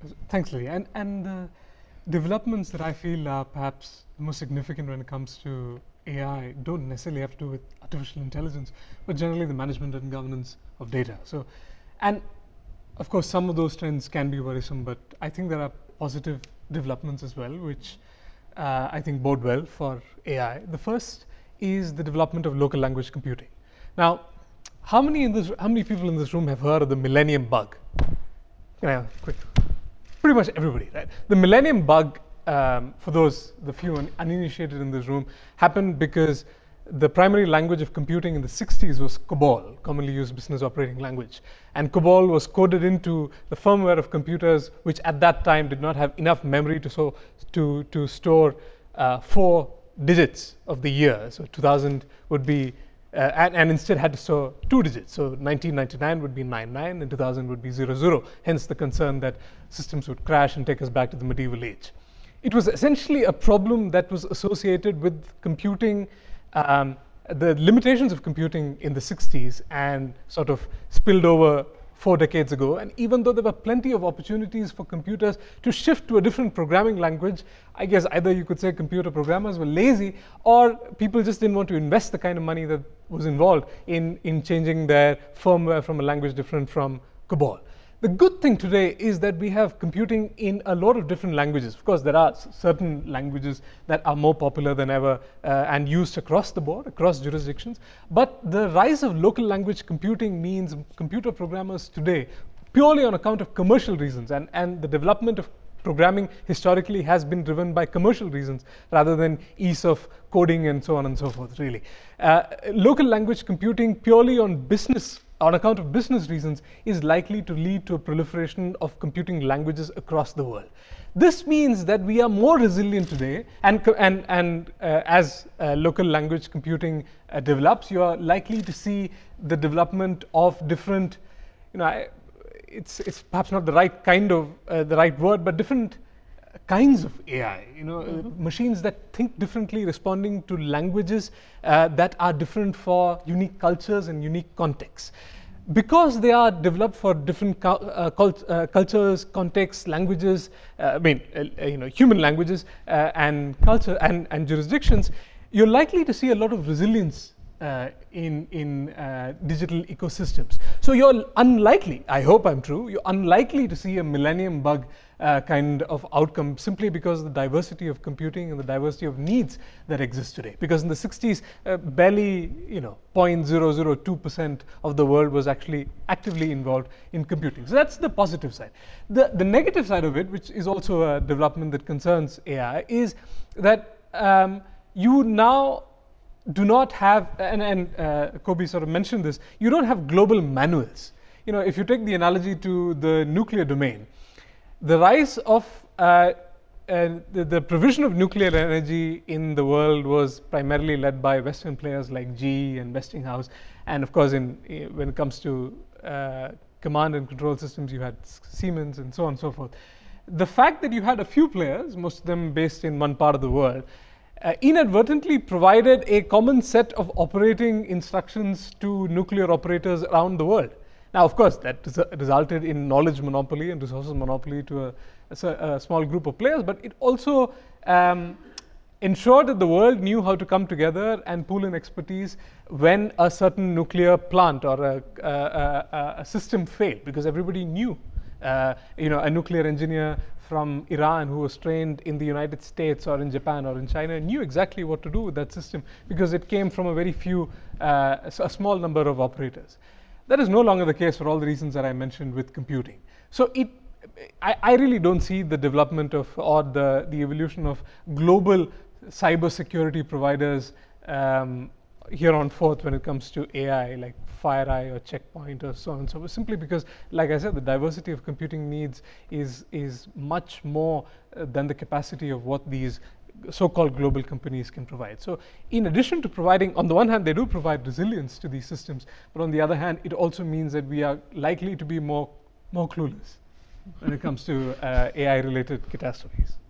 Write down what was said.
Thanks, Lily. And the developments that I feel are perhaps the most significant when it comes to AI don't necessarily have to do with artificial intelligence, but generally the management and governance of data. So, and of course, some of those trends can be worrisome, but I think there are positive developments as well, which I think bode well for AI. The first is the development of local language computing. Now, how many people in this room have heard of the Millennium Bug? Yeah, quick. Pretty much everybody, right? The Millennium Bug, for the few uninitiated in this room, happened because the primary language of computing in the 60s was COBOL, commonly used business operating language. And COBOL was coded into the firmware of computers, which at that time did not have enough memory to store 4 digits of the year. So 2000 would be and instead had to store 2 digits. So 1999 would be 99 and 2000 would be 00. Hence the concern that systems would crash and take us back to the medieval age. It was essentially a problem that was associated with computing, the limitations of computing in the 60s and sort of spilled over 4 decades ago. And even though there were plenty of opportunities for computers to shift to a different programming language, I guess either you could say computer programmers were lazy or people just didn't want to invest the kind of money that was involved in changing their firmware from a language different from COBOL. The good thing today is that we have computing in a lot of different languages. Of course, there are certain languages that are more popular than ever and used across the board, across jurisdictions. But the rise of local language computing means computer programmers today, purely on account of commercial reasons, and the development of programming historically has been driven by commercial reasons rather than ease of coding and so on and so forth, really. Local language computing purely on account of business reasons is likely to lead to a proliferation of computing languages across the world. This means that we are more resilient today, and as local language computing develops, you are likely to see the development of different, it's perhaps not the right kind of the right word, but different kinds of AI. Machines that think differently, responding to languages that are different for unique cultures and unique contexts. Because they are developed for different cultures, contexts, languages, human languages and culture and jurisdictions, you're likely to see a lot of resilience in digital ecosystems. So you're unlikely, I hope I'm true, you're unlikely to see a Millennium Bug kind of outcome simply because of the diversity of computing and the diversity of needs that exist today. Because in the 60s, barely 0.002% of the world was actually actively involved in computing. So that's the positive side. The negative side of it, which is also a development that concerns AI, is that you now do not have, and Kobe sort of mentioned this, you don't have global manuals. If you take the analogy to the nuclear domain, the rise of the provision of nuclear energy in the world was primarily led by Western players like GE and Westinghouse. And of course, when it comes to command and control systems, you had Siemens and so on and so forth. The fact that you had a few players, most of them based in one part of the world, inadvertently provided a common set of operating instructions to nuclear operators around the world. Now, of course, that resulted in knowledge monopoly and resources monopoly to a small group of players, but it also ensured that the world knew how to come together and pool in expertise when a certain nuclear plant or a system failed, because everybody knew. A nuclear engineer from Iran who was trained in the United States or in Japan or in China knew exactly what to do with that system because it came from a small number of operators. That is no longer the case for all the reasons that I mentioned with computing. So I really don't see the development of or the evolution of global cybersecurity providers here on forth when it comes to AI, like FireEye or Checkpoint or so on and so forth, simply because, like I said, the diversity of computing needs is much more than the capacity of what these so-called global companies can provide. So in addition to providing, on the one hand, they do provide resilience to these systems, but on the other hand, it also means that we are likely to be more clueless when it comes to AI-related catastrophes.